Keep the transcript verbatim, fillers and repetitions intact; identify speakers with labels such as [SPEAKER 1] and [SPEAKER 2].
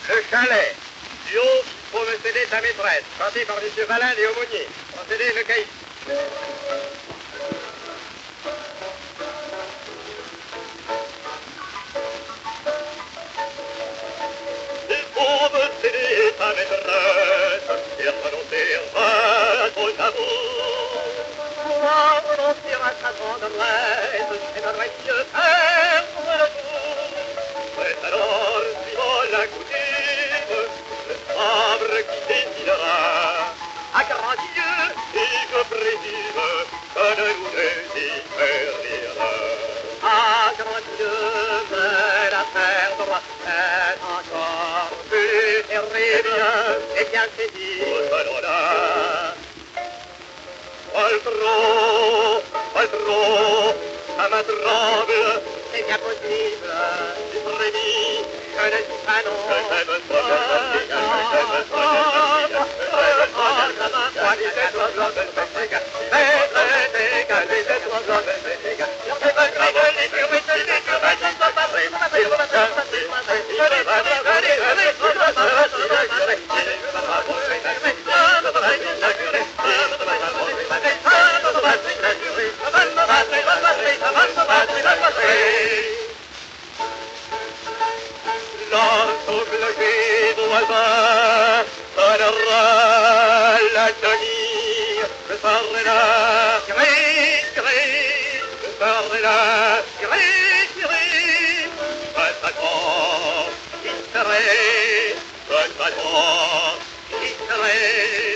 [SPEAKER 1] Le chalet. Du haut, il faut me céder ta maîtresse. Chanté par messieurs Valin et Aumônier. Procédez le caïd. Il faut me céder ta maîtresse et renoncer à ton amour. Moi, renoncer à ta tendresse, c'est un vrai Dieu perdre le jour. Mais alors, suivant la coutume, le sabre qui décidera à grand Dieu, et je présume que de nous deux y périra. À grand Dieu, mais la perdre est encore plus terrible. Et bien c'est dit, là. Pas trop, pas trop, ça me tremble, c'est bien possible. Tu prédis, je ne dis pas non. Que j'aime toi, je t'aime, que j'aime toi, je t'aime, que j'aime toi, je t'aime, moi, les êtres blancs de Bénéga, Bénéga, les êtres blancs de Bénéga. Je fais pas grave, les yeux, mais je les yeux, mais je ne peux pas faire, je ne peux pas faire, je ne peux pas faire, je ne peux pas faire, je ne peux pas faire, je ne peux pas faire, je ne peux pas l'ensoleillé d'oiseaux donnera la tenue, je serai là, tiré, tiré, je serai là, tiré, tiré, je t'attends, qui serai, je t'attends, qui serai.